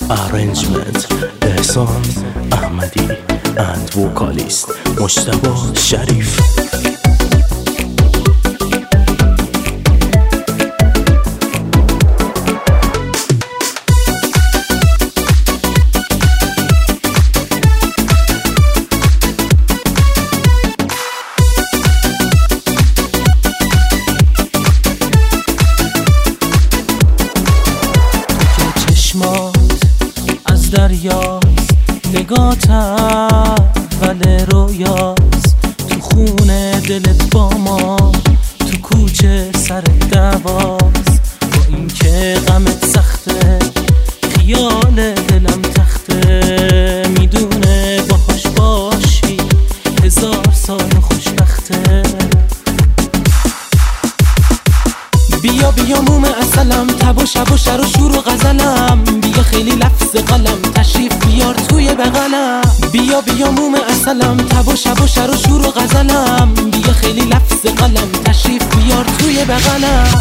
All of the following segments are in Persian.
Arrangement احسان احمدی and vocalist مجتبی شریف. از دریاست نگات اول رویاست، تو خونه دلت با ما، تو کوچه سر دواست. با این که غمت سخته خیال دلم تخته، میدونه باهاش باشی 1000 سال خوشبخته. بیا بیا موم اصلم، تب و شب و شر و شور و غزلم، بیا خیلی لفظ قلم تشریف بیار توی بغلم. بیا بیا موم اصلم، تب و شب و شر و شور و غزلم، بیا خیلی لفظ قلم تشریف بیار توی بغلم.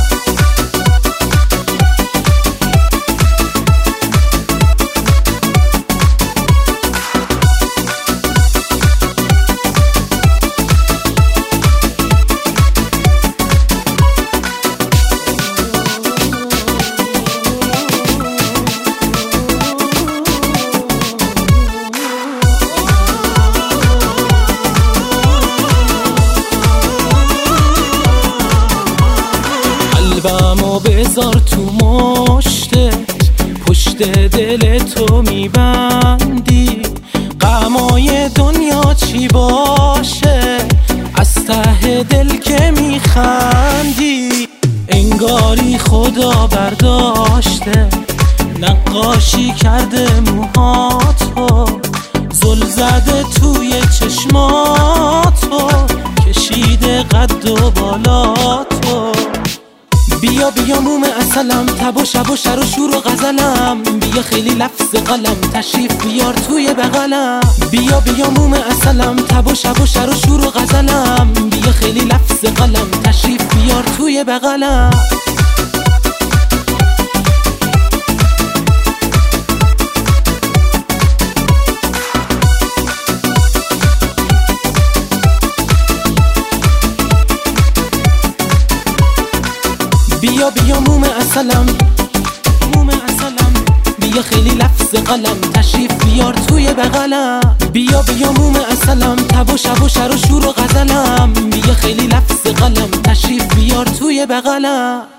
قلبمو بذار تو مشتت، پشت دل تو میبندی، غمای دنیا چی باشه از ته دل که میخندی. انگاری خدا برداشته نقاشی کرده موهاتو، زل زده توی چشماتو، کشیده قد و بالاتو. بیا بیا موم اصلم، تب و شب و شر و شور و غزلم، بیا خیلی لفظ قلم تشریف بیار توی بغلم. بیا بیا موم اصلم، تب و شب و شر و شور و غزلم، بیا خیلی لفظ قلم تشریف بیار توی بغلم. بیا بیا موم اصلم، موم اصلم، بیا خیلی لفظ قلم تشریف بیار توی بغلم. بیا بیا موم اصلم، تب و شب و شر و شور و غزلم، بیا خیلی لفظ قلم تشریف بیار توی بغلم.